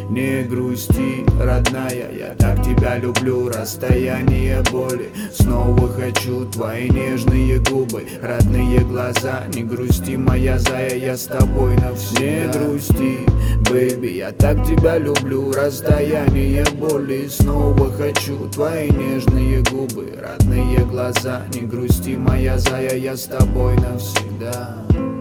Не грусти, родная, я так тебя люблю. Расстояние боли, снова хочу твои нежные губы, родные глаза. Не грусти, моя зая, я с тобой навсегда. Не грусти, бэйби, я так тебя люблю. Расстояние боли, снова хочу твои нежные губы, родные глаза. Не грусти, моя зая, я с тобой навсегда.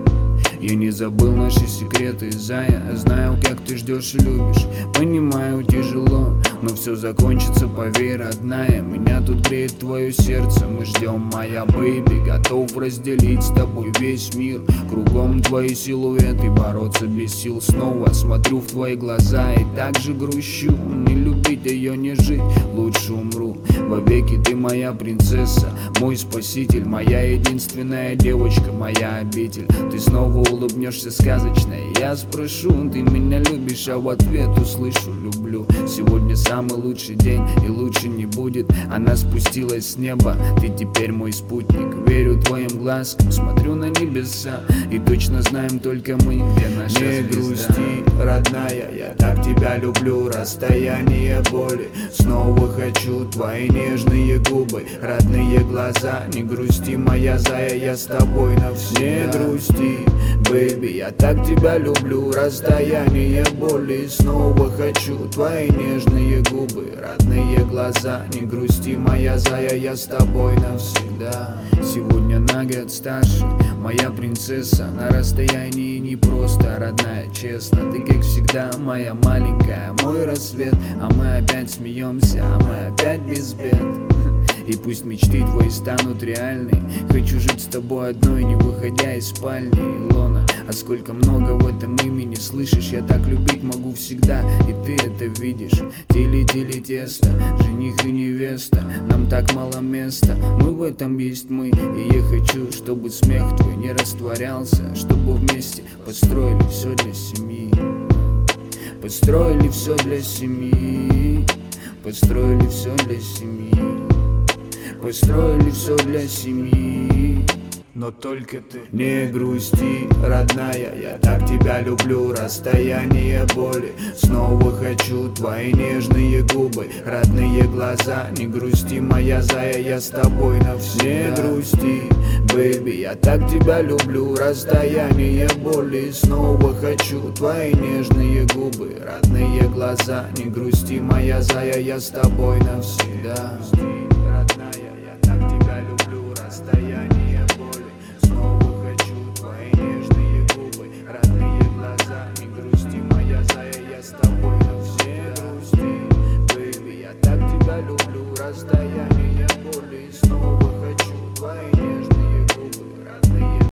Я не забыл наши секреты, зая. Знаю, как ты ждешь и любишь. Понимаю, тяжело, но все закончится, поверь, родная. Меня тут греет твое сердце. Мы ждем, моя бэйби. Готов разделить с тобой весь мир. Кругом твои силуэты, бороться без сил снова. Смотрю в твои глаза и так же грущу. Не любить ее, не жить, лучше умру. Вовеки ты моя принцесса, мой спаситель, моя единственная девочка, моя обитель. Ты снова улыбнешься сказочно, я спрошу, ты меня любишь, а в ответ услышу: люблю. Сегодня самый лучший день, и лучше не будет. Она спустилась с неба, ты теперь мой спутник. Верю твоим глазкам, смотрю на небеса, и точно знаем только мы, где наша звезда. Не грусти, родная, я так тебя люблю. Расстояние боли, снова хочу твои нежные губы, родные глаза. Не грусти, моя зая, я с тобой навсегда. Не грусти, бэйби, я так тебя люблю. Расстояние боли, снова хочу твои нежные губы, родные глаза. Не грусти, моя зая, я с тобой навсегда. Сегодня на год старше, моя принцесса. На расстоянии не просто, родная, честно. Ты как всегда моя маленькая, мой рассвет. А мы опять смеемся, а мы опять без бед. И пусть мечты твои станут реальны. Хочу жить с тобой одной, не выходя из спальни. Илона, а сколько много в этом имени, слышишь? Я так любить могу всегда, и ты это видишь. Тили-тили тесто, жених и невеста. Нам так мало места, мы в этом есть мы. И я хочу, чтобы смех твой не растворялся, чтобы вместе построили все для семьи. Построили все для семьи. Построили все для семьи. Построили все для семьи. Но только ты не грусти, родная, я так тебя люблю. Расстояние боли, снова хочу твои нежные губы, родные глаза. Не грусти, моя зая, я с тобой навсегда. Не грусти, бэйби, я так тебя люблю. Расстояние боли, снова хочу твои нежные губы, родные глаза. Не грусти, моя зая, я с тобой навсегда.